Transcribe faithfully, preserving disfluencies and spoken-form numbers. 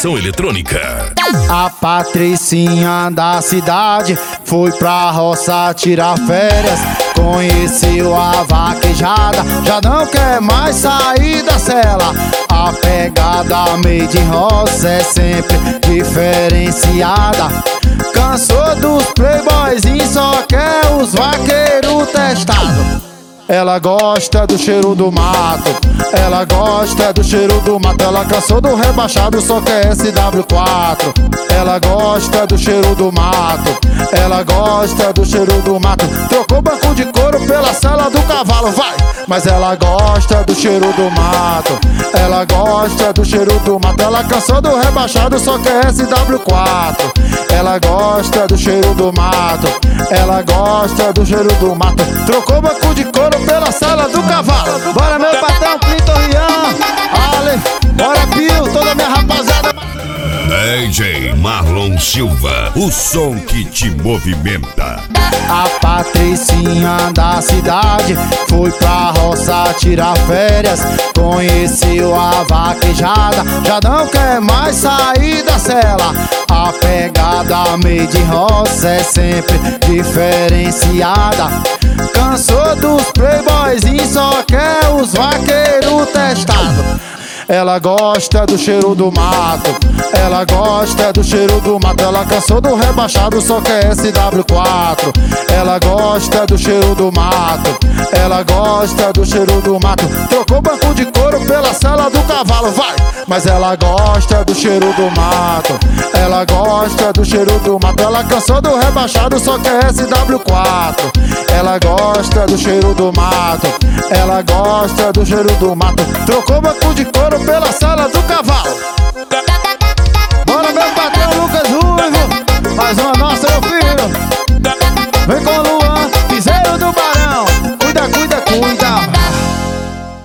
Diversão eletrônica. A Patricinha da cidade foi pra roça tirar férias. Conheceu a vaquejada, já não quer mais sair da cela. A pegada made in roça é sempre diferenciada. Cansou dos playboys e só quer os vaqueiros testados. Ela gosta do cheiro do mato, ela gosta do cheiro do mato. Ela cansou do rebaixado, só quer S W quatro. Ela gosta do cheiro do mato, ela gosta do cheiro do mato. Trocou banco de couro pela sela do cavalo, vai! Mas ela gosta do cheiro do mato, ela gosta do cheiro do mato. Ela cansou do rebaixado, só quer S W quatro. Ela gosta do cheiro do mato, ela gosta do cheiro do mato. Trocou banco de couro pela sala do cavalo. Bora meu patrão, Clinton Rian, Ale, bora Pio, toda minha rapaziada. D J Marlon Silva, o som que te movimenta. A Patricinha da cidade foi pra roça tirar férias. Conheceu a vaquejada, já não quer mais sair da cela. A pegada made in roça é sempre diferenciada. Cansou dos playboys e só quer os vaqueiros testados. Ela gosta do cheiro do mato, ela gosta do cheiro do mato. Ela cansou do rebaixado, só quer S W quatro. Ela gosta do cheiro do mato, ela gosta do cheiro do mato. Trocou banco de couro pela sela do cavalo, vai! Mas ela gosta do cheiro do mato, ela gosta do cheiro do mato. Ela cansou do rebaixado, só quer S W quatro. Ela gosta do cheiro do mato, ela gosta do cheiro do mato. Trocou banco de couro pela sala do cavalo.